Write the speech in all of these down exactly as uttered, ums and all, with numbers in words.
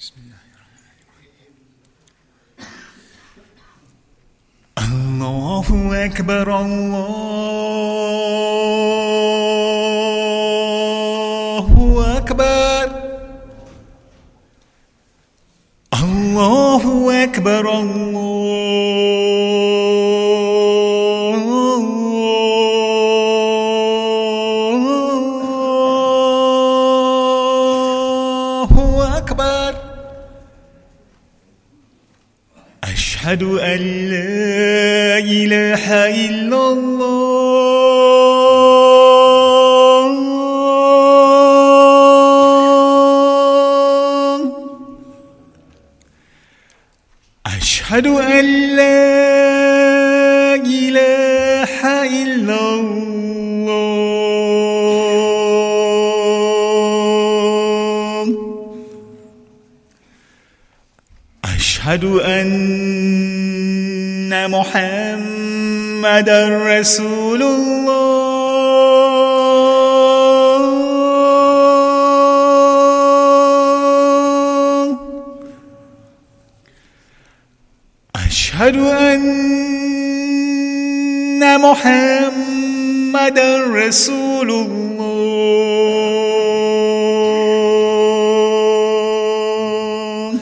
بسم الله الرحمن الرحيم. الله أكبر الله أكبر الله أكبر الله أكبر. أشهد أن لا إله إلا الله. أشهد أن لا إله إلا الله. أشهد أن محمدًا رسول الله. أشهد أن محمدًا رسول الله.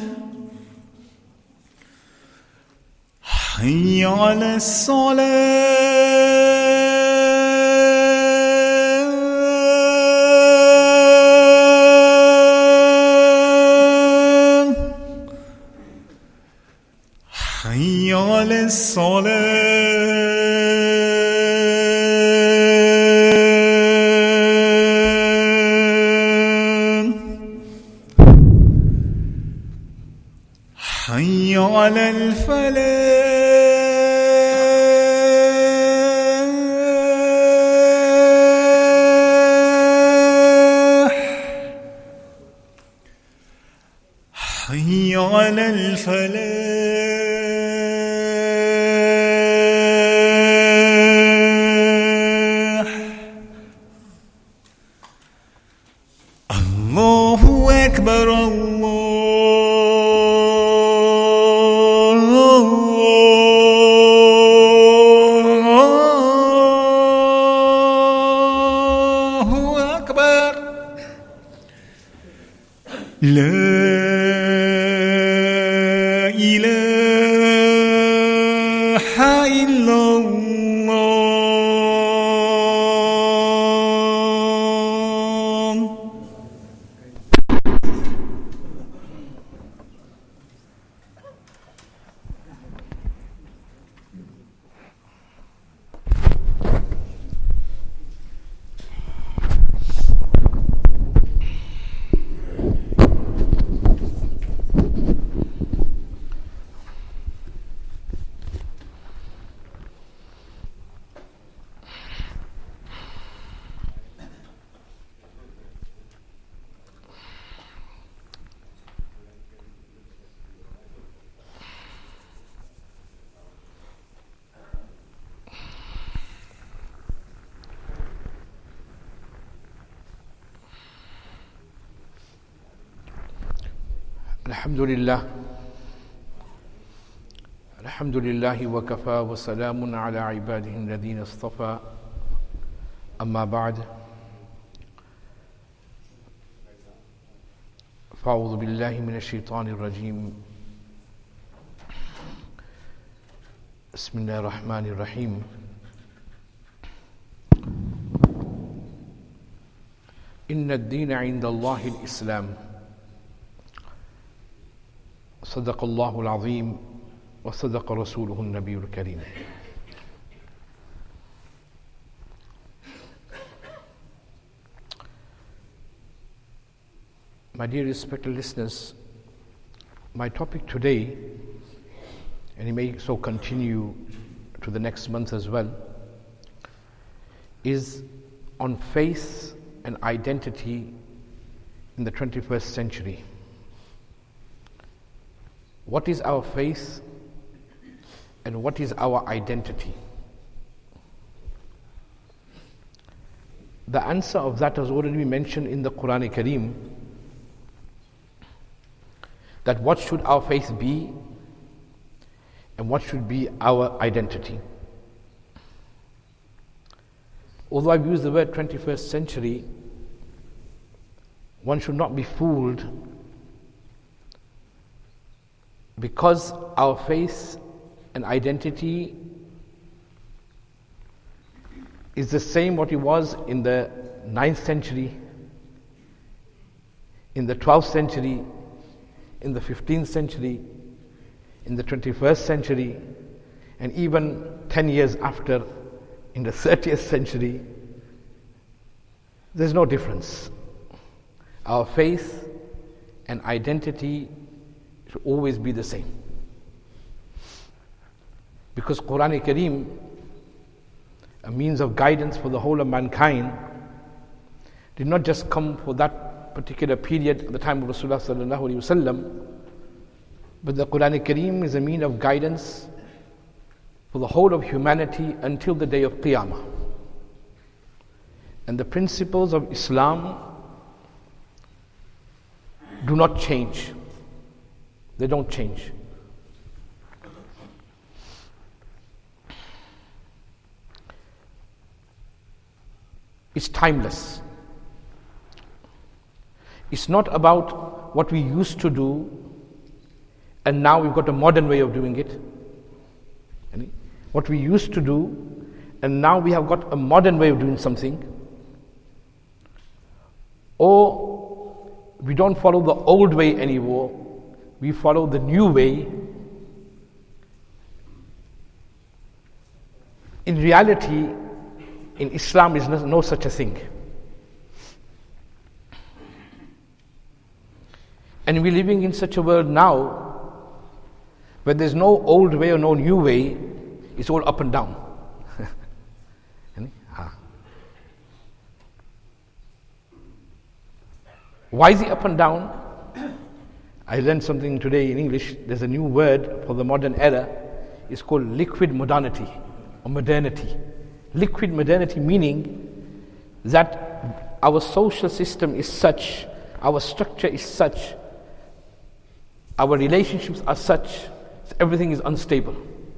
حي على الصلاة. حي على الصلاة. حي على الفلاح. حي على الفلاح. الله أكبر الله أكبر. لا إله إلا الله. الحمد لله الحمد لله وكفى وسلام على عباده الذين اصطفى. أما بعد، فأعوذ بالله من الشيطان الرجيم. بسم الله الرحمن الرحيم. إن الدين عند الله الإسلام. صدق الله العظيم وصدق رسوله النبي الكريم. My dear respected listeners, my topic today, and it may so continue to the next month as well, is on faith and identity in the twenty-first century. What is our faith and what is our identity? The answer of that has already been mentioned in the Quran Kareem. that what should our faith be and what should be our identity. Although I've used the word twenty-first century, one should not be fooled, because our faith and identity is the same what it was in the ninth century, in the twelfth century, in the fifteenth century, in the twenty-first century, and even ten years after, in the thirtieth century. There's no difference. Our faith and identity should always be the same. Because Quran Kareem, a means of guidance for the whole of mankind, did not just come for that particular period at the time of Rasulullah sallallahu alaihi wasallam, but the Quran Kareem is a means of guidance for the whole of humanity until the day of Qiyamah. And the principles of Islam do not change. They don't change. It's timeless. It's not about what we used to do and now we've got a modern way of doing it. What we used to do and now we have got a modern way of doing something. Or we don't follow the old way anymore, we follow the new way. In reality, in Islam is no, no such a thing. And we're living in such a world now where there's no old way or no new way, it's all up and down. Why is it up and down? I learned something today in English. There's a new word for the modern era. It's called liquid modernity or modernity. Liquid modernity meaning that our social system is such, our structure is such, our relationships are such, everything is unstable.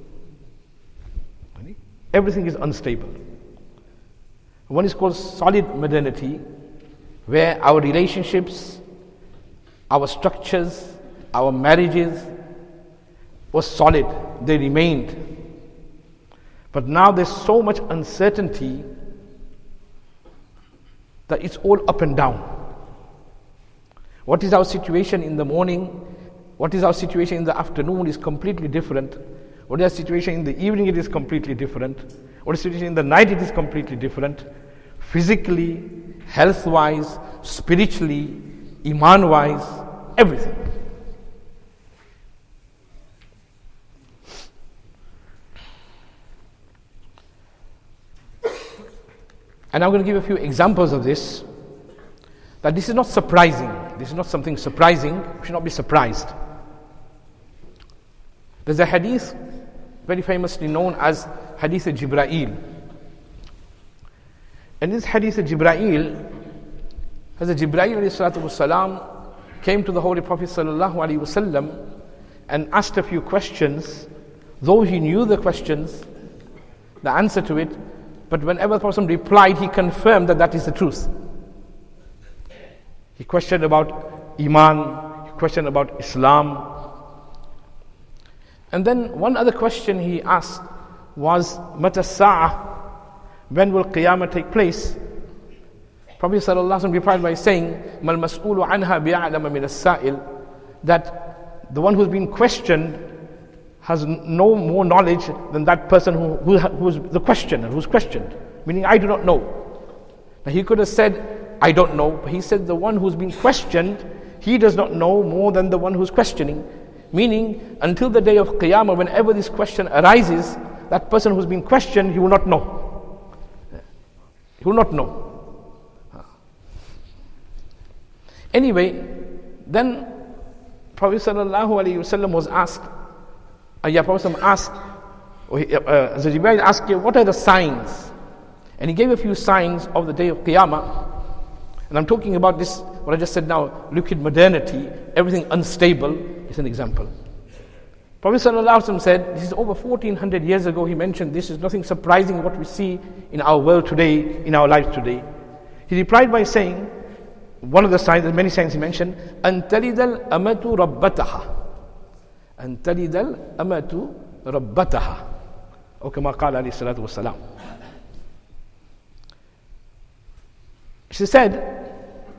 Everything is unstable. One is called solid modernity, where our relationships, our structures, our marriages were solid, they remained. But now there's so much uncertainty that it's all up and down. What is our situation in the morning, what is our situation in the afternoon is completely different. What is our situation in the evening, it is completely different. What is the situation in the night, it is completely different. Physically, health-wise, spiritually, iman-wise, everything. And I'm going to give a few examples of this, that this is not surprising. This is not something surprising. We should not be surprised. There's a hadith very famously known as Hadith of Jibra'il. And this Hadith of Jibra'il, Hazrat Jibra'il alayhi salatu wasalam came to the Holy Prophet sallallahu alaihi wasallam and asked a few questions. Though he knew the questions, the answer to it, but whenever the Prophet replied, he confirmed that that is the truth. He questioned about Iman, he questioned about Islam. And then one other question he asked was, Mata Sa'ah, when will Qiyamah take place? Prophet sallallahu alaihi wasallam replied by saying, Mal mas'ulu anha bi'a'lama min as-sa'il, that the one who's been questioned has no more knowledge than that person who, who, who is the questioner, who's questioned. Meaning, I do not know. Now he could have said, I don't know, but he said the one who's been questioned, he does not know more than the one who's questioning. Meaning, until the day of Qiyamah, whenever this question arises, that person who's been questioned, he will not know. He will not know. Anyway, then Prophet sallallahu alaihi wasallam was asked, uh, yeah, Prophet asked, or he, uh, Jibreel asked him, what are the signs? And he gave a few signs of the day of Qiyamah. And I'm talking about this, what I just said now, liquid modernity, everything unstable. It's an example. Prophet ﷺ said, this is over fourteen hundred years ago, he mentioned this is nothing surprising what we see in our world today, in our lives today. He replied by saying, one of the signs, many signs he mentioned, أَن تَلِدَ الْأَمَةُ رَبَّتَهَا أَن تَلِدَ الْأَمَةُ رَبَّتَهَا or كما قال عليه الصلاة والسلام. She said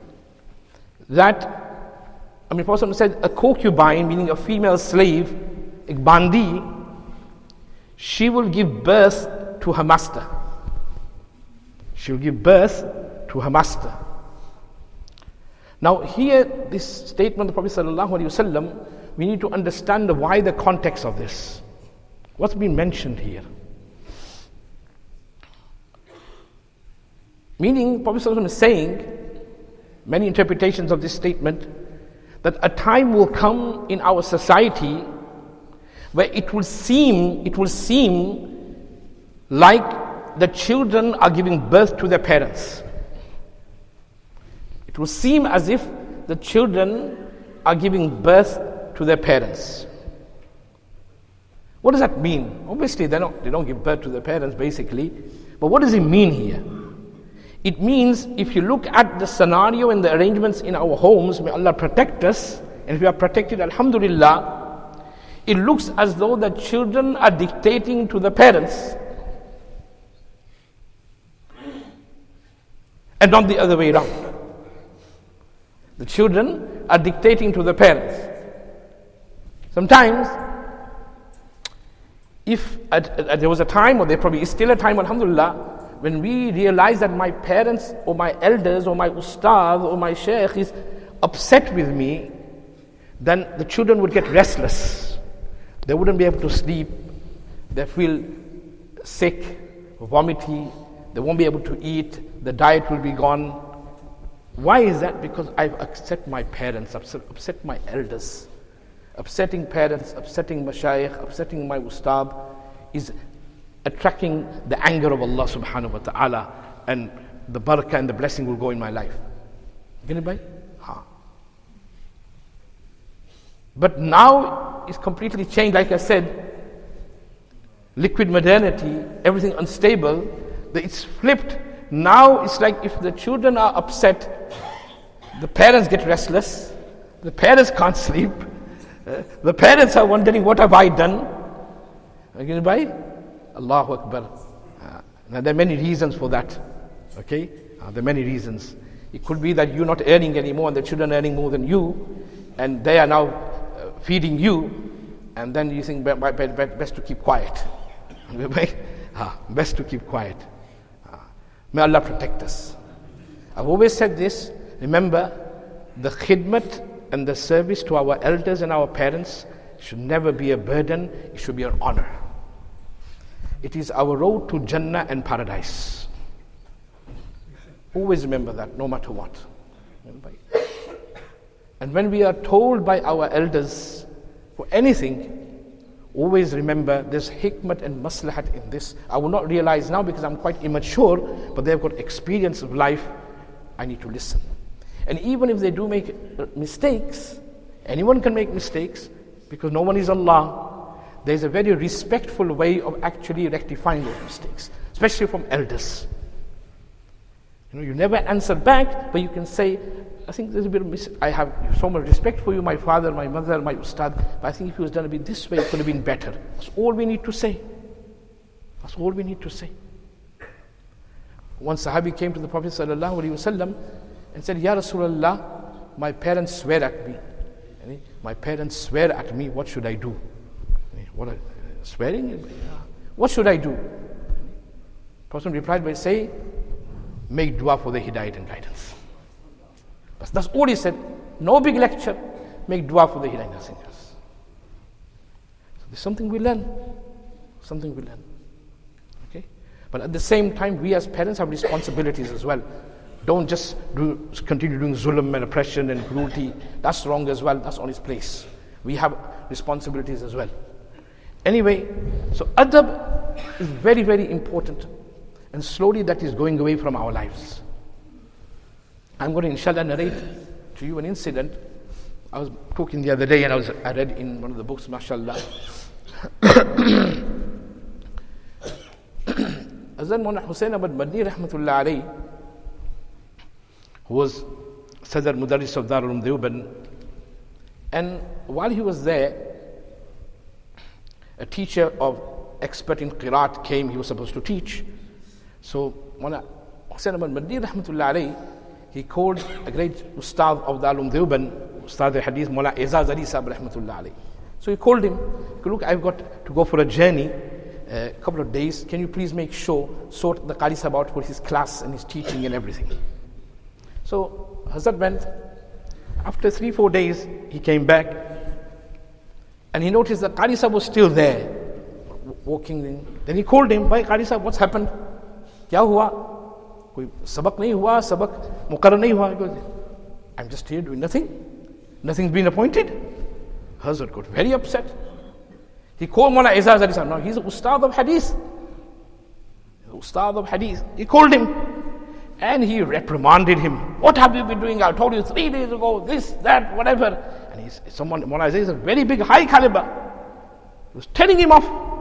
that, I mean, Prophet said a concubine, meaning a female slave, a bandi, she will give birth to her master. She will give birth to her master. Now here, this statement of the Prophet sallallahu alaihi wasallam, we need to understand why, the context of this. What's been mentioned here? Meaning, Prophet sallallahu alaihi wasallam is saying, many interpretations of this statement, that a time will come in our society where it will seem, it will seem like the children are giving birth to their parents. It will seem as if the children are giving birth to their parents. What does that mean? Obviously, they don't, they don't give birth to their parents, basically. But what does it mean here? It means, if you look at the scenario and the arrangements in our homes, may Allah protect us, and if we are protected, alhamdulillah, it looks as though the children are dictating to the parents, and not the other way around. The children are dictating to the parents. Sometimes, if at, at, there was a time, or there probably is still a time, alhamdulillah, when we realize that my parents or my elders or my ustad or my shaykh is upset with me, then the children would get restless. They wouldn't be able to sleep. They feel sick, vomity. They won't be able to eat. The diet will be gone. Why is that? Because I've upset my parents, upset, upset my elders. Upsetting parents, upsetting mashayikh, upsetting my ustad is attracting the anger of Allah subhanahu wa ta'ala, and the barakah and the blessing will go in my life. Anybody? Ha. But now it's completely changed. Like I said, liquid modernity, everything unstable, it's flipped. Now it's like if the children are upset, the parents get restless, the parents can't sleep, uh, the parents are wondering, what have I done? Anybody? Allahu Akbar. Uh, now there are many reasons for that. Okay? Uh, there are many reasons. It could be that you're not earning anymore and the children are earning more than you, and they are now uh, feeding you, and then you think best to keep quiet. uh, best to keep quiet. Uh, may Allah protect us. I've always said this, remember, the khidmat and the service to our elders and our parents should never be a burden, it should be an honor. It is our road to Jannah and paradise. Always remember that, no matter what. And when we are told by our elders for anything, always remember there's hikmat and maslahat in this. I will not realize now because I'm quite immature, but they've got experience of life. I need to listen. And even if they do make mistakes, anyone can make mistakes because no one is Allah. There's a very respectful way of actually rectifying those mistakes, especially from elders. You know, you never answer back, but you can say, I think there's a bit of mis- I have so much respect for you, my father, my mother, my ustad, but I think if he was done a bit this way, it could have been better. That's all we need to say. That's all we need to say. One Sahabi came to the Prophet sallallahu alaihi wasallam and said, Ya Rasulullah, my parents swear at me. My parents swear at me, what should I do? What are, swearing? What should I do? The Prophet replied by saying, make dua for the hidayat and guidance. But that's all he said. No big lecture. Make dua for the hidayat and guidance. So there's something we learn. Something we learn. Okay? But at the same time, we as parents have responsibilities as well. Don't just do, continue doing zulm and oppression and cruelty. That's wrong as well. That's on its place. We have responsibilities as well. Anyway, so adab is very, very important. And slowly that is going away from our lives. I'm going to inshallah narrate to you an incident. I was talking the other day and I was I read in one of the books, mashallah. Hazrat Maulana Hussain Ahmad Madni rahmatullah alayhi, who was Sadr Mudarris of Darul Uloom Deoband, and while he was there, a teacher of expert in Qiraat came. He was supposed to teach. So Maulana Hussain Ahmad Madni rahmatullah alayhi, he called a great Ustad of Darul Uloom Deoband, Ustad al-Hadith, Maulana Aizaz Ali Sahib rahmatullah alayhi. So he called him, look, I've got to go for a journey, a couple of days. Can you please make sure, sort the Qari Sahib out for his class and his teaching and everything. So Hazrat went. After three, four days, he came back and he noticed that Qari Sahib was still there, walking in. Then he called him, Bhai Qari Sahib, what's happened? Kya hua? Koi sabak nahi hua, sabak muqarrar nahi hua? He goes, I'm just here doing nothing. Nothing's been appointed. Hazrat got very upset. He called Maulana Aizaz Ali Sahib. Now he's a Ustad of Hadith. Ustad of Hadith. He called him and he reprimanded him. What have you been doing? I told you three days ago, this, that, whatever. And he's someone, Maulana Aizaz is a very big, high caliber. He was telling him off.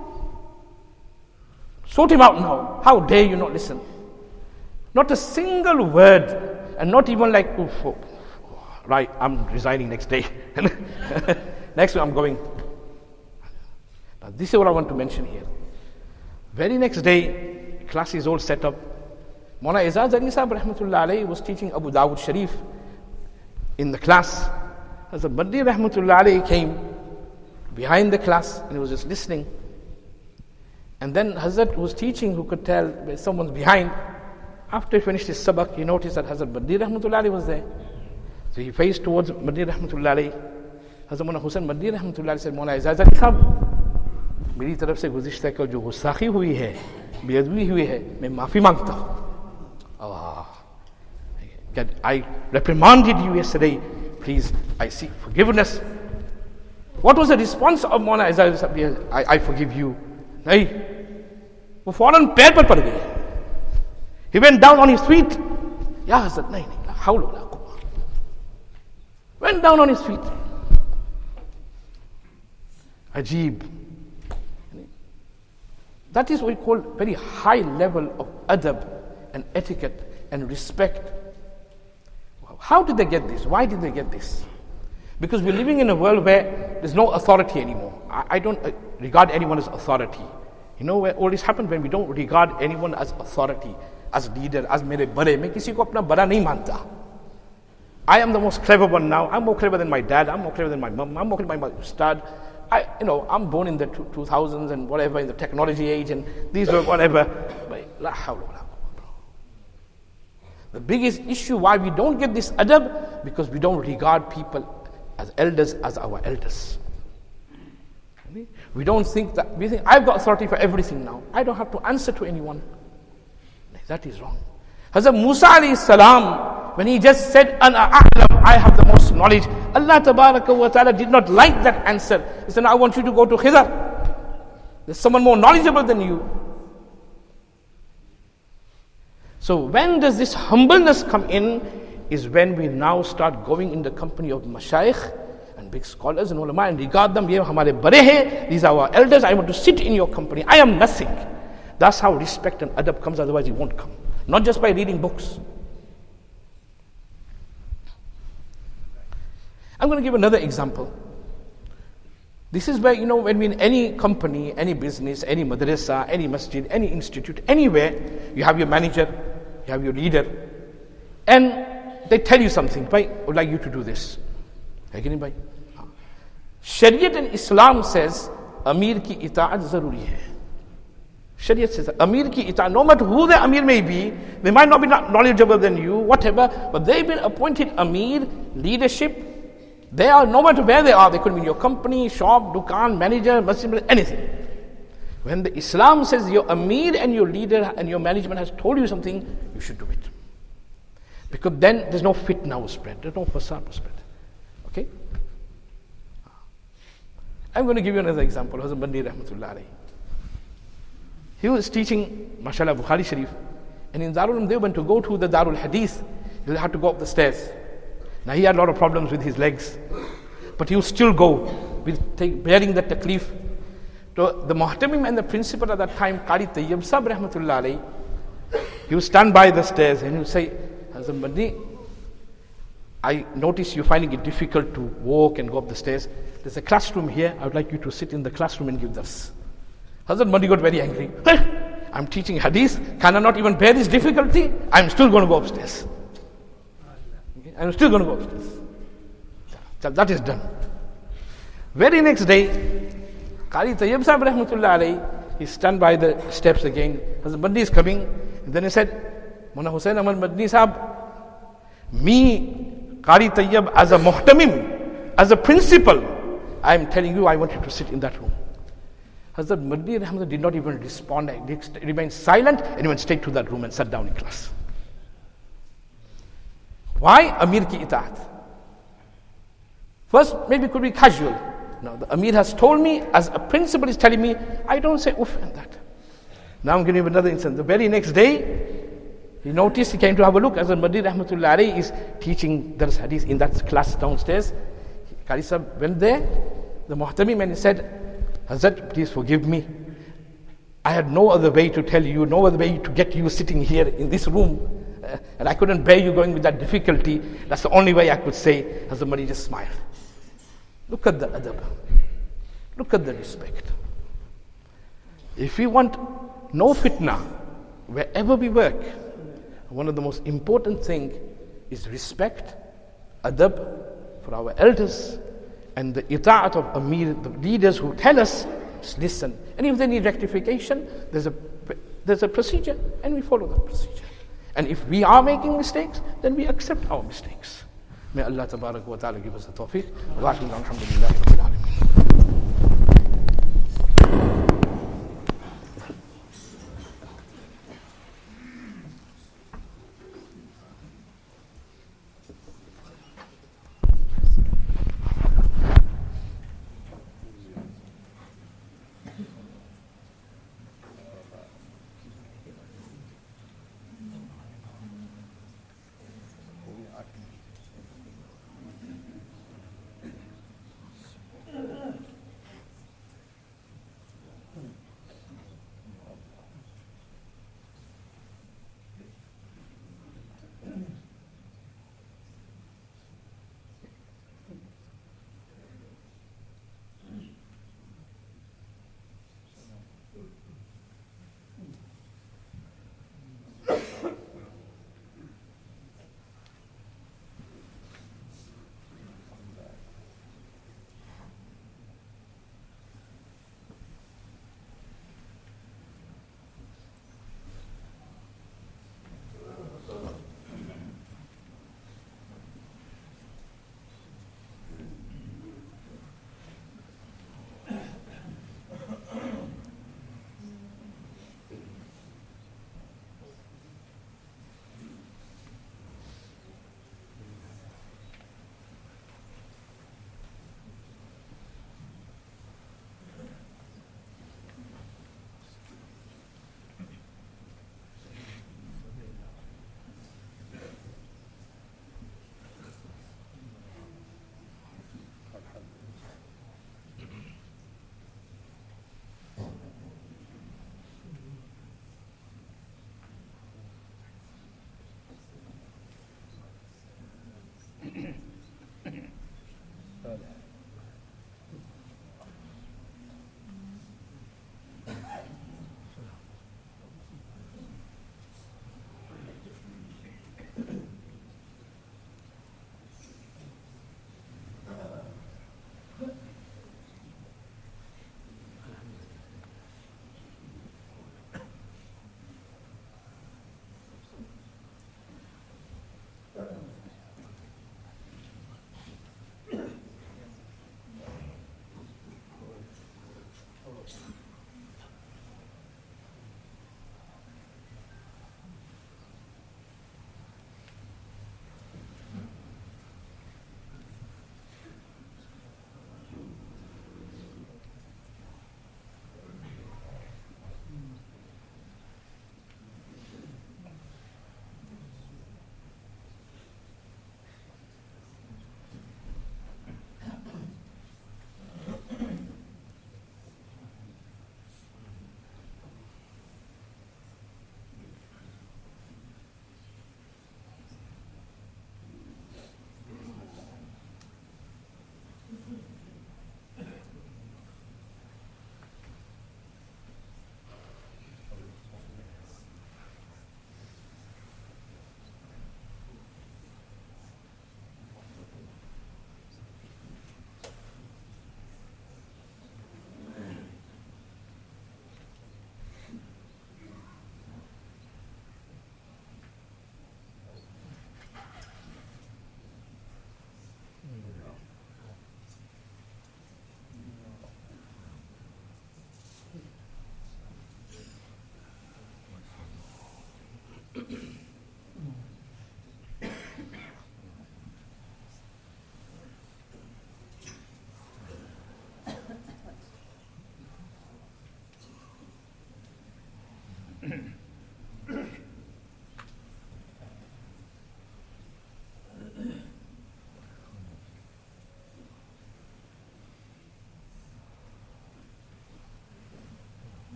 Sort him out now. How dare you not listen? Not a single word, and not even like, oof, oh, right, I'm resigning next day. Next week I'm going. Now this is what I want to mention here. Very next day, class is all set up. Maulana Aizaz Ali Sahib rahmatullah alayhi was teaching Abu Dawud Sharif in the class. Hazrat Madni rahmatullah alayhi came behind the class and he was just listening. And then Hazrat was teaching, who could tell someone's behind. After he finished his sabak, he noticed that Hazrat Madni rahmatullah alayhi was there. So he faced towards Madni rahmatullah alayhi. Hazrat Maulana Hussain Madni rahmatullah alayhi said, Maulana Aizaz Ali Sahib, मेरी तरफ से गुज़िश्ता कल जो गुस्ताखी हुई है, बेअदबी हुई है, मैं माफ़ी मांगता हूँ. I reprimanded you yesterday. Please, I seek forgiveness. What was the response of Maulana Aizaz Ali Sahib? I, I forgive you. नहीं, वो फौरन पैर पर पड़ गए. He went down on his feet. Ya Hazrat, नहीं नहीं, हाउल वला कुव्वा. Went down on his feet. Ajib. That is what we call very high level of adab and etiquette and respect. How did they get this? Why did they get this? Because we're living in a world where there's no authority anymore. I, I don't uh, regard anyone as authority. You know where all this happens? When we don't regard anyone as authority, as leader, as mere bade. Main kisi ko apna bada nahi manta. I am the most clever one now. I'm more clever than my dad. I'm more clever than my mom. I'm more clever than my ustad. I, you know, I'm born in the two thousands and whatever, in the technology age, and these were whatever. La hawla wa la quwwata. The biggest issue why we don't get this adab, because we don't regard people as elders as our elders. We don't think that, we think, I've got authority for everything now. I don't have to answer to anyone. That is wrong. Hazrat Musa alayhi salam, when he just said, Ana a'lam, I have the most knowledge, Allah tabaraka wa ta'ala did not like that answer. He said, I want you to go to Khidr. There's someone more knowledgeable than you. So when does this humbleness come in? Is when we now start going in the company of mashayikh and big scholars and ulama and regard them, ye hamare bade hain, these are our elders, I want to sit in your company, I am nothing. That's how respect and adab comes, otherwise it won't come. Not just by reading books. I'm going to give another example. This is where, you know, when we're in any company, any business, any madrasa, any masjid, any institute, anywhere, you have your manager, you have your leader, and they tell you something, bhai, I would like you to do this. Shariat and Islam says, Amir ki ita'at zaruri hai. Shariat says, Amir ki ita'at, no matter who the Amir may be, they might not be knowledgeable than you, whatever, but they've been appointed Amir, leadership. They are, no matter where they are, they could be in your company, shop, dukaan, manager, masjid, anything. When the Islam says your Amir and your leader and your management has told you something, you should do it. Because then there's no fitna will spread, there's no fasad will spread. Okay? I'm going to give you another example. Hazrat Madni rahmatullah alayhi. He was teaching, mashallah, Bukhari Sharif, and in Darul Uloom Deoband, to go to the Darul Hadith, he had to go up the stairs. Now he had a lot of problems with his legs. But he would still go, with take, bearing the taklif. So the muhtamim and the principal at that time, Qari Tayyib Sahib Rahmatullah alayhi, he would stand by the stairs and he would say, Hazrat Madni, I notice you're finding it difficult to walk and go up the stairs. There's a classroom here. I would like you to sit in the classroom and give dars. Hazrat Madni got very angry. I'm teaching hadith. Can I not even bear this difficulty? I'm still going to go upstairs. Okay? I'm still going to go upstairs. So that is done. Very next day, Qari Tayyib Sahib Rahmatullah alayhi, he stand by the steps again. Hazrat Madni is coming. And then he said, Mona Hussain Ahmad Madni Sahib, me, Qari Tayyib, as a muhtamim, as a principal, I am telling you, I want you to sit in that room. Hazrat Madni Rahmatullah did not even respond. He remained silent and he went straight to that room and sat down in class. Why? Amir ki itaat. First, maybe it could be casual. Now, the Amir has told me, as a principal is telling me, I don't say oof and that. Now I'm giving you another instance. The very next day, he noticed, he came to have a look. Hazrat Madni Rahmatullah alayhi is teaching Dars Hadith in that class downstairs. Qari Sahib went there, the muhtamim, and he said, Hazrat, please forgive me. I had no other way to tell you, no other way to get you sitting here in this room. Uh, and I couldn't bear you going with that difficulty. That's the only way I could say. Hazrat Madni just smiled. Look at the adab. Look at the respect. If we want no fitna, wherever we work, one of the most important things is respect, adab for our elders, and the ita'at of Amir, the leaders who tell us, just listen. And if they need rectification, there's a there's a procedure, and we follow that procedure. And if we are making mistakes, then we accept our mistakes. May Allah Tabarak wa Ta'ala give us the tawfiq. Wa alhamdulillahi rabbil alamin.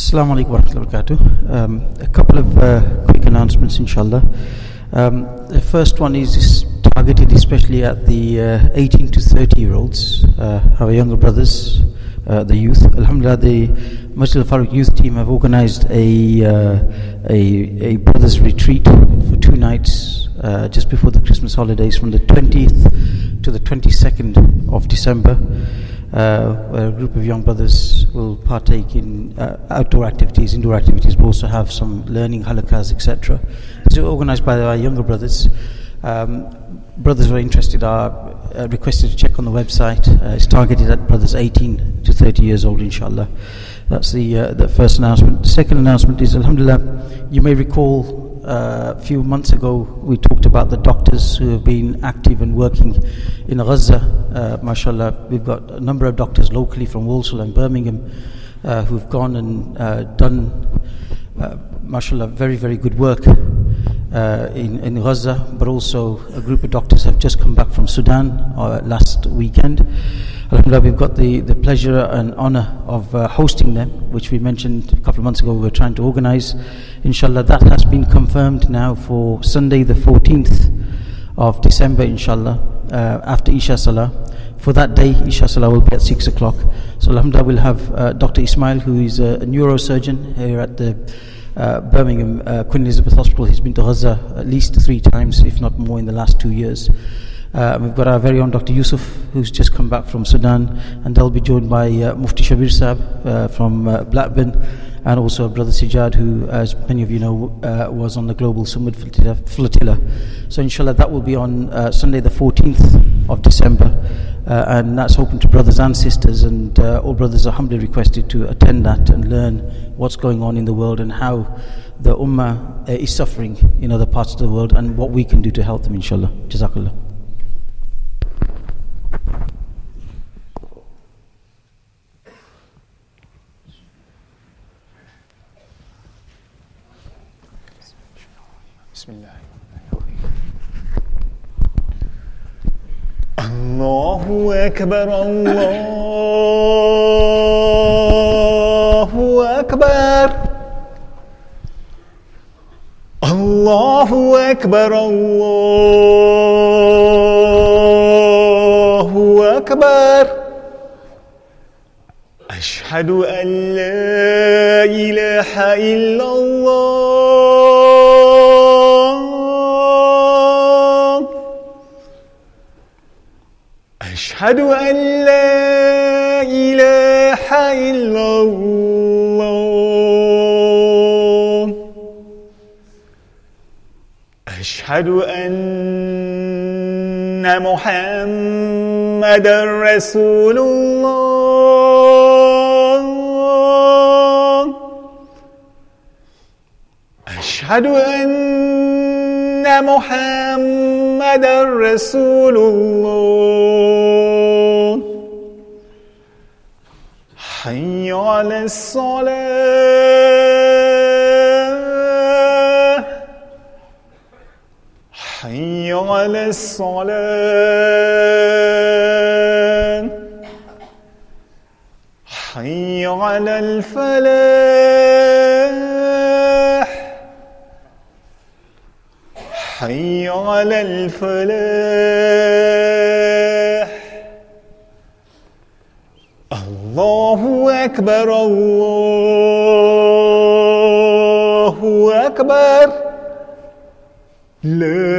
Assalamu alaikum wa rahmatullahi wa barakatuh. Um, a couple of uh, quick announcements, inshallah. Um, the first one is, is targeted especially at the uh, eighteen to thirty year olds, uh, our younger brothers, uh, the youth. Alhamdulillah, the Masjid al-Faruq youth team have organized a, uh, a, a brothers retreat for two nights uh, just before the Christmas holidays, from the twentieth to the twenty-second of December. Uh, where a group of young brothers will partake in uh, outdoor activities, indoor activities, but also have some learning halakas, et cetera. It's organised by our younger brothers. Um, brothers who are interested are uh, requested to check on the website. Uh, it's targeted at brothers eighteen to thirty years old, inshallah. That's the uh, the first announcement. The second announcement is, alhamdulillah, you may recall uh, a few months ago we talked about the doctors who have been active and working in Gaza. Uh, mashallah, we've got a number of doctors locally from Walsall and Birmingham uh, who've gone and uh, done, uh, mashallah, very, very good work uh, in, in Gaza, but also a group of doctors have just come back from Sudan uh, last weekend. Alhamdulillah, we've got the, the pleasure and honor of uh, hosting them, which we mentioned a couple of months ago we were trying to organize. Inshallah, that has been confirmed now for Sunday the fourteenth of December, inshallah, uh, after Isha Salah. For that day, Isha Salah will be at six o'clock. So alhamdulillah, we'll have uh, Doctor Ismail, who is a, a neurosurgeon here at the uh, Birmingham uh, Queen Elizabeth Hospital. He's been to Gaza at least three times, if not more, in the last two years. Uh, we've got our very own Doctor Yusuf, who's just come back from Sudan, and they'll be joined by uh, Mufti Shabir Saab uh, from uh, Blackburn, and also Brother Sijad, who, as many of you know, uh, was on the Global Summit flotilla, flotilla. So inshallah, that will be on uh, Sunday the fourteenth of December, uh, and that's open to brothers and sisters, and uh, all brothers are humbly requested to attend that and learn what's going on in the world and how the Ummah uh, is suffering in other parts of the world, and what we can do to help them, inshallah. Jazakallah. Bismillah. Allahu Akbar, Allahu Akbar, Allahu Akbar, Allahu Akbar. Ashhadu an la ilaha illallah. أشهد أن لا إله إلا الله أشهد أن محمدا رسول الله أشهد أن محمدا رسول الله حي على الصلاة حي على الصلاة حي على الفلاح حي على الفلاح الله أكبر الله أكبر لا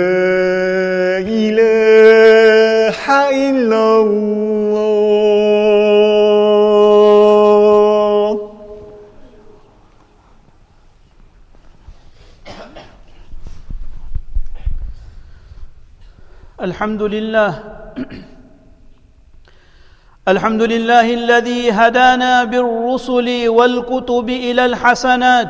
إله إلا الله. الحمد لله الحمد لله الذي هدانا بالرسل والكتب إلى الحسنات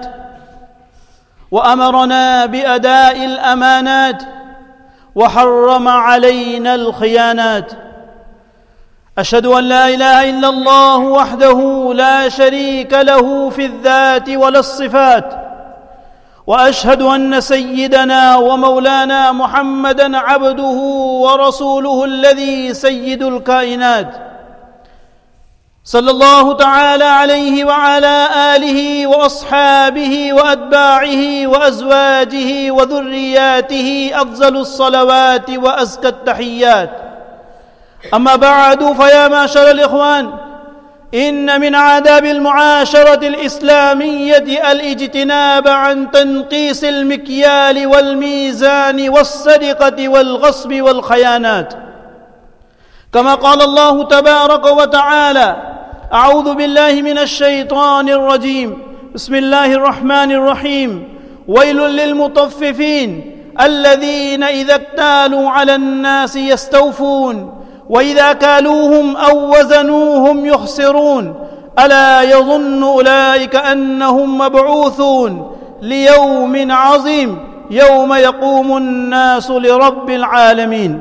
وأمرنا بأداء الأمانات وحرم علينا الخيانات. أشهد أن لا إله إلا الله وحده لا شريك له في الذات ولا الصفات، وأشهد أن سيدنا ومولانا محمدًا عبده ورسوله الذي سيد الكائنات، صلى الله تعالى عليه وعلى آله وأصحابه وأتباعه وأزواجه وذرياته أفضل الصلوات وأزكى التحيات. أما بعد، فيا معشر الإخوان، إن من آداب المعاشرة الإسلامية الاجتناب عن تنقيص المكيال والميزان والسرقة والغصب والخيانات، كما قال الله تبارك وتعالى: أعوذ بالله من الشيطان الرجيم، بسم الله الرحمن الرحيم: ويل للمطففين الذين إذا اكتالوا على الناس يستوفون وإذا كالوهم أو وزنوهم يخسرون ألا يظن أولئك أنهم مبعوثون ليوم عظيم يوم يقوم الناس لرب العالمين.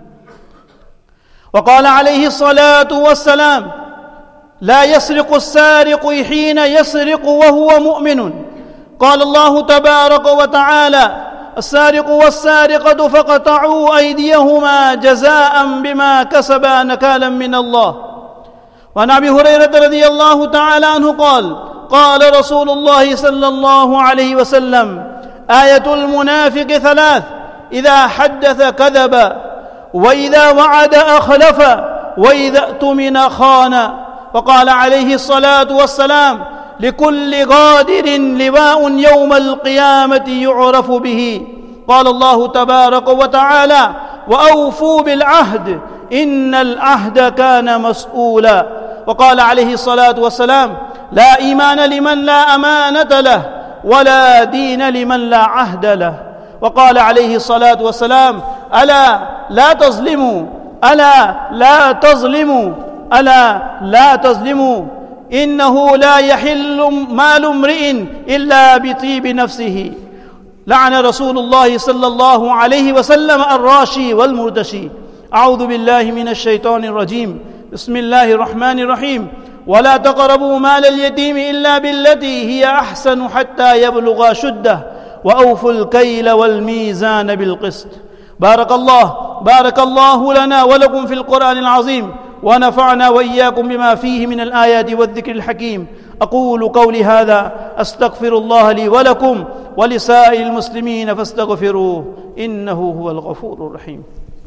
وقال عليه الصلاة والسلام: لا يسرق السارق حين يسرق وهو مؤمن. قال الله تبارك وتعالى: السارق والسارقة فاقطعوا أيديهما جزاء بما كسبا نكالا من الله. وعن أبي هريرة رضي الله تعالى عنه قال: قال رسول الله صلى الله عليه وسلم: آية المنافق ثلاث: إذا حدث كذب، وإذا وعد أخلف، وإذا اؤتمن خان. وقال عليه الصلاة والسلام: لكل غادر لواء يوم القيامة يعرف به. قال الله تبارك وتعالى: وأوفوا بالعهد إن العهد كان مسؤولا. وقال عليه الصلاة والسلام: لا إيمان لمن لا أمانة له، ولا دين لمن لا عهد له. وقال عليه الصلاة والسلام: ألا لا تظلموا، ألا لا تظلموا، ألا لا تظلموا، إنه لا يحل مال امرئ إلا بطيب نفسه. لعن رسول الله صلى الله عليه وسلم الراشي والمرتشي. أعوذ بالله من الشيطان الرجيم. بسم الله الرحمن الرحيم. ولا تقربوا مال اليتيم إلا بالتي هي أحسن حتى يبلغ شده وأوفوا الكيل والميزان بالقسط. بارك الله بارك الله لنا ولكم في القرآن العظيم، ونفعنا وإياكم بما فيه من الآيات والذكر الحكيم. أقول قولي هذا، أستغفر الله لي ولكم ولسائر المسلمين فاستغفروه إنه هو الغفور الرحيم.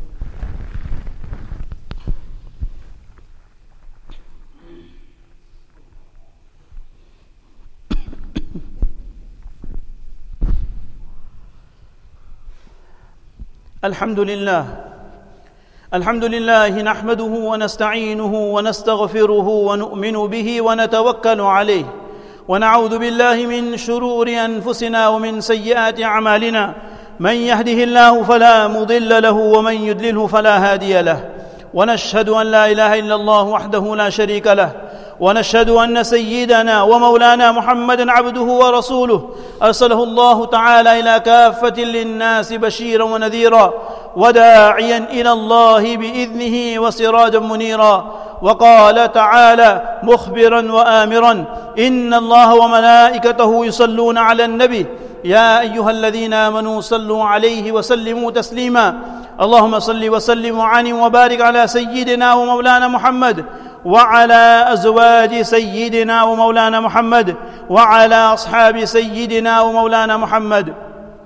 الحمد لله الحمد لله نحمده ونستعينه ونستغفره ونؤمن به ونتوكل عليه، ونعوذ بالله من شرور أنفسنا ومن سيئات أعمالنا. من يهده الله فلا مضل له ومن يضلله فلا هادي له. ونشهد أن لا إله إلا الله وحده لا شريك له، ونشهد أن سيدنا ومولانا محمدًا عبده ورسوله أرسله الله تعالى إلى كافة للناس بشيرا ونذيرا وداعيا إلى الله بإذنه وسراجا منيرا. وقال تعالى مخبرا وآمرا: إن الله وملائكته يصلون على النبي يا أيها الذين آمنوا صلوا عليه وسلموا تسليما. اللهم صل وسلم وعنهم وبارك على سيدنا ومولانا محمد وعلى أزواج سيدنا ومولانا محمد وعلى أصحاب سيدنا ومولانا محمد.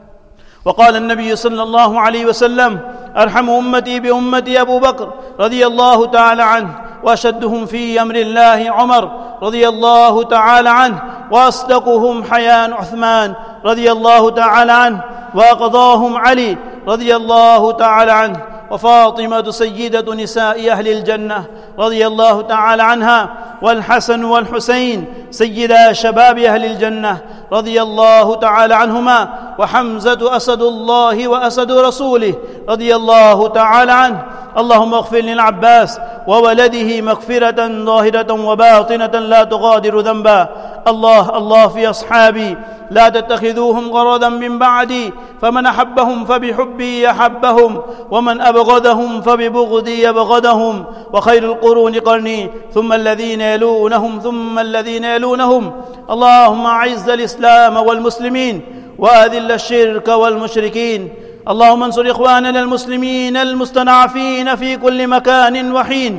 وقال النبي صلى الله عليه وسلم: أرحم أمتي بأمتي أبو بكر رضي الله تعالى عنه، وأشدهم في أمر الله عمر رضي الله تعالى عنه، وأصدقهم حياء عثمان رضي الله تعالى عنه، وأقضاهم علي رضي الله تعالى عنه، وفاطمة سيدة نساء أهل الجنة رضي الله تعالى عنها، والحسن والحسين سيدا شباب أهل الجنة رضي الله تعالى عنهما، وحمزة أسد الله وأسد رسوله رضي الله تعالى عنه. اللهم اغفر للعباس وولده مغفرة ظاهرة وباطنة لا تغادر ذنبا. الله الله في أصحابي لا تتخذوهم غرضا من بعدي، فمن أحبهم فبحبي أحبهم، ومن أبغضهم فببغضي أبغضهم، وخير القرون قرني ثم الذين يلونهم ثم الذين يلونهم. اللهم أعز الإسلام والمسلمين وأذل الشرك والمشركين. اللهم انصر إخواننا المسلمين المستضعفين في كل مكان وحين.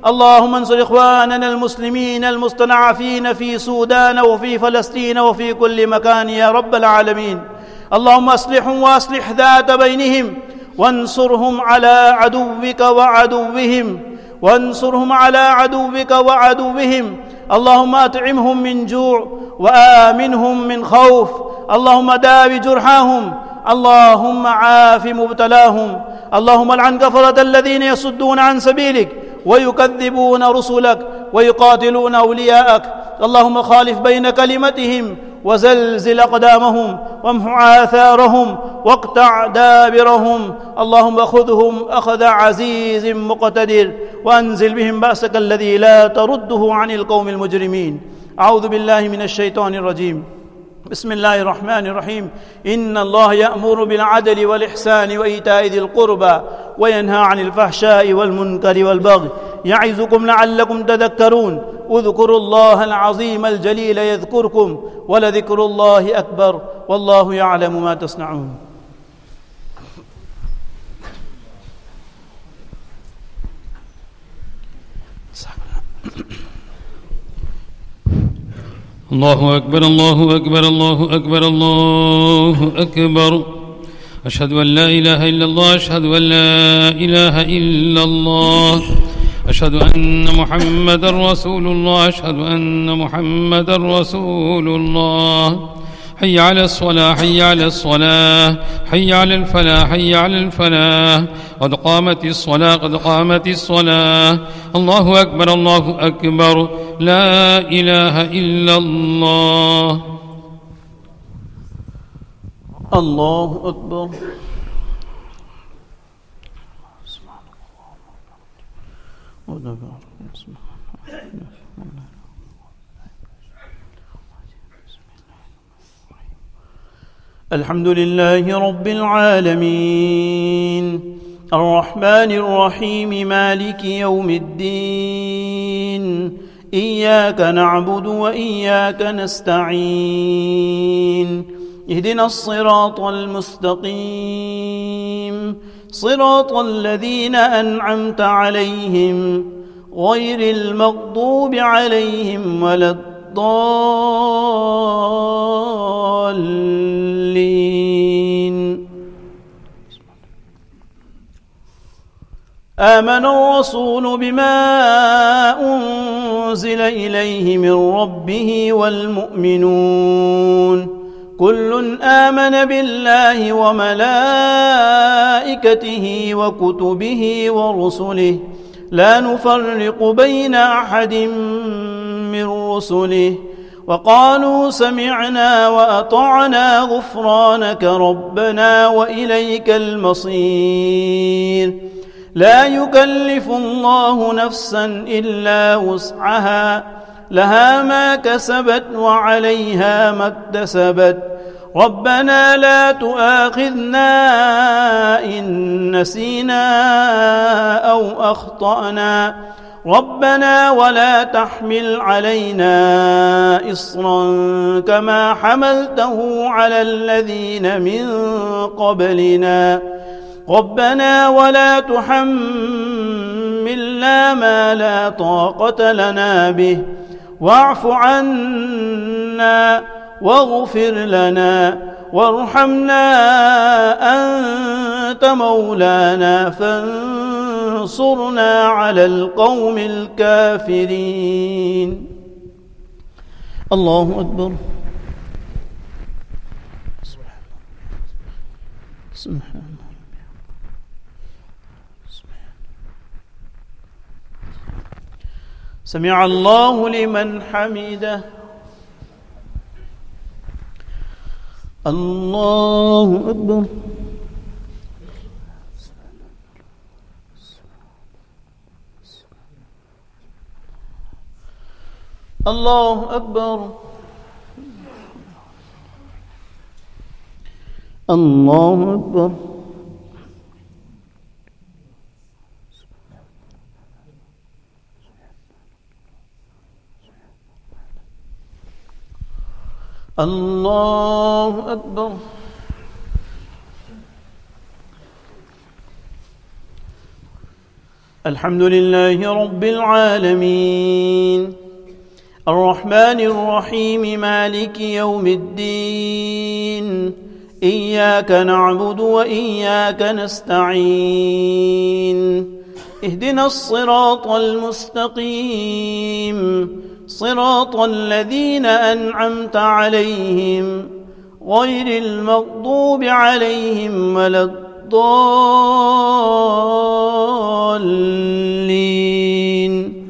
اللهم انصر إخواننا المسلمين المستضعفين في سودان وفي فلسطين وفي كل مكان يا رب العالمين. اللهم أصلحهم وأصلح ذات بينهم، وانصرهم على عدوك وعدوهم وانصرهم على عدوك وعدوهم. اللهم أطعمهم من جوع وآمنهم من خوف. اللهم داو جرحاهم. اللهم عاف مبتلاهم. اللهم لعن كفرة الذين يصدون عن سبيلك ويكذبون رسلك ويقاتلون أولياءك. اللهم خالف بين كلمتهم وزلزل أقدامهم وامح آثارهم واقطع دابرهم. اللهم خذهم أخذ عزيز مقتدر، وأنزل بهم بأسك الذي لا ترده عن القوم المجرمين. أعوذ بالله من الشيطان الرجيم. بسم الله الرحمن الرحيم. إن الله يأمر بالعدل والإحسان وإيتاء ذي القربى وينهى عن الفحشاء والمنكر والبغي يعظكم لعلكم تذكرون. اذكروا الله العظيم الجليل يذكركم، ولذكر الله أكبر، والله يعلم ما تصنعون. الله أكبر الله أكبر الله أكبر الله أكبر. أشهد أن لا إله إلا الله أشهد أن لا إله إلا الله أشهد أن محمدا رسول الله أشهد أن محمدا رسول الله. حي على الصلاة حي على الصلاة حي على الفلاح حي على الفلاح. قد قامت الصلاة قد قامت الصلاة. الله أكبر الله أكبر. لا إله إلا الله. الله أكبر. الحمد لله رب العالمين، الرحمن الرحيم، مالك يوم الدين. إياك نعبد وإياك نستعين. اهدنا الصراط المستقيم، صراط الذين أنعمت عليهم غير المغضوب عليهم ولا الضالين. آمن الرسول بما أنزل إليه من ربه والمؤمنون كل آمن بالله وملائكته وكتبه ورسله لا نفرق بين أحد من رسله وقالوا سمعنا وأطعنا غفرانك ربنا وإليك المصير. لا يكلف الله نفسا إلا وسعها، لها ما كسبت وعليها ما اكتسبت. ربنا لا تؤاخذنا إن نسينا أو أخطأنا، ربنا ولا تحمل علينا إصرا كما حملته على الذين من قبلنا، ربنا ولا تحملنا ما لا طاقة لنا به، واعف عنا واغفر لنا وارحمنا أنت مولانا فانصرنا على القوم الكافرين. الله أكبر. سبحان سمع الله لمن حمده. الله أكبر. الله أكبر. الله أكبر. الله أكبر. الحمد لله رب العالمين الرحمن الرحيم مالك يوم الدين إياك نعبد وإياك نستعين اهدنا الصراط المستقيم صراط الذين أنعمت عليهم غير المغضوب عليهم ولا الضالين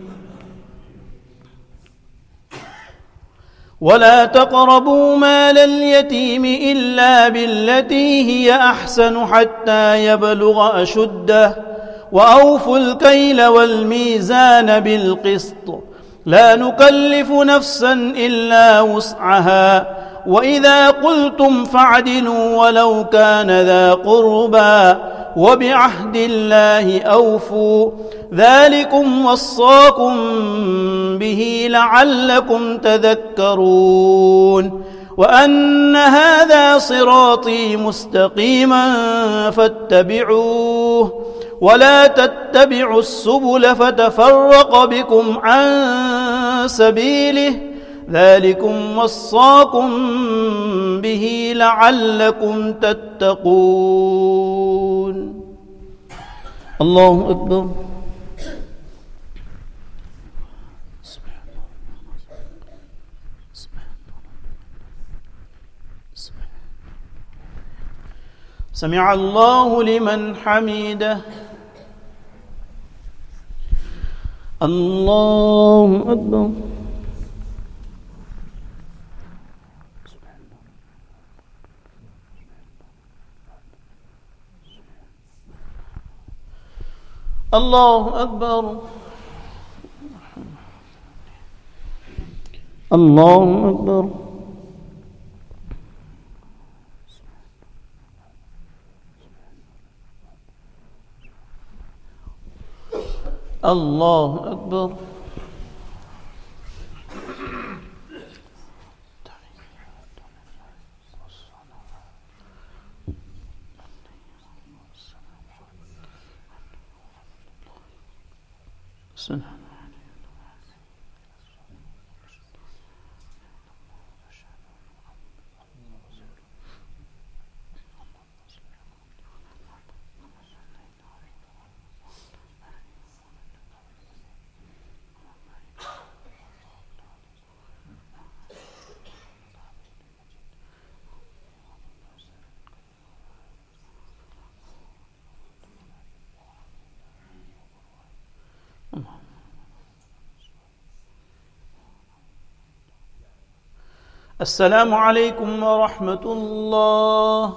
ولا تقربوا مال اليتيم إلا بالتي هي أحسن حتى يبلغ أشده وأوفوا الكيل والميزان بالقسط لا نكلف نفسا إلا وسعها وإذا قلتم فاعدلوا ولو كان ذا قربى وبعهد الله أوفوا ذلكم وصاكم به لعلكم تذكرون وأن هذا صراطي مستقيما فاتبعوه ولا تتبعوا السبل فتفرق بكم عن سبيله ذلكم وصاكم به لعلكم تتقون الله أكبر سمع الله لمن حمده الله أكبر الله أكبر الله أكبر الله أكبر السلام عليكم ورحمة الله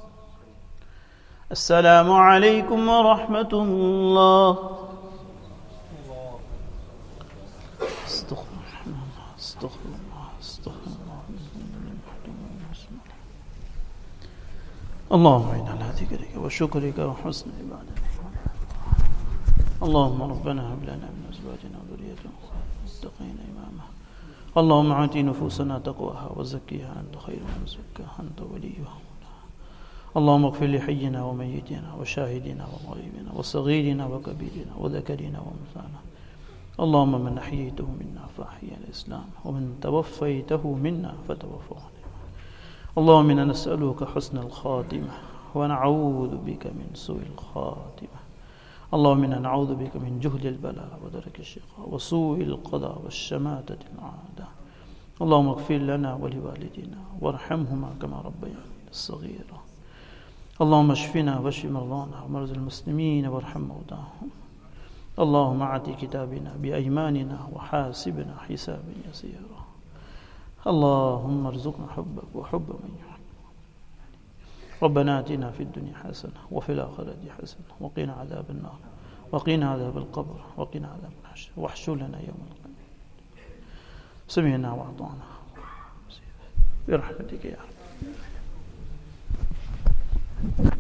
السلام عليكم ورحمة الله استغفر الله استغفر الله استغفر الله اللهم إنا على ذكرك وشكرك وحسن عبادتك اللهم ربنا هب لنا من أزواجنا وذريتنا متقين إماما اللهم آت نفوسنا تقواها وزكيها أنت خير من زكاها أنت وليها اللهم اغفر لحينا وميتنا وشاهدنا وغائبنا وصغيرنا وكبيرنا وذكرنا وأنثانا اللهم من أحييته منا فأحيي الإسلام ومن توفيته منا فتوفه اللهم إنا نسألك حسن الخاتمة ونعوذ بك من سوء الخاتمة اللهم إنا نعوذ بك من جهد البلاء ودرك الشقاء وسوء القضاء والشماتة الأعداء اللهم اغفر لنا ولوالدينا وارحمهما كما ربيانا صغيرا اللهم اشفنا واشف مرضانا ومرضى المسلمين وارحم موتاهم اللهم اعط كتابنا بأيماننا وحاسبنا حسابا يسيرا اللهم ارزقنا حبك وحب من يحب ربنا آتنا في الدنيا حسنة وفي الآخرة حسنة وقنا عذاب النار وقنا عذاب القبر وقنا عذاب الحشر واحشرنا يوم القيامة سمعنا وأطعنا برحمتك يا رب.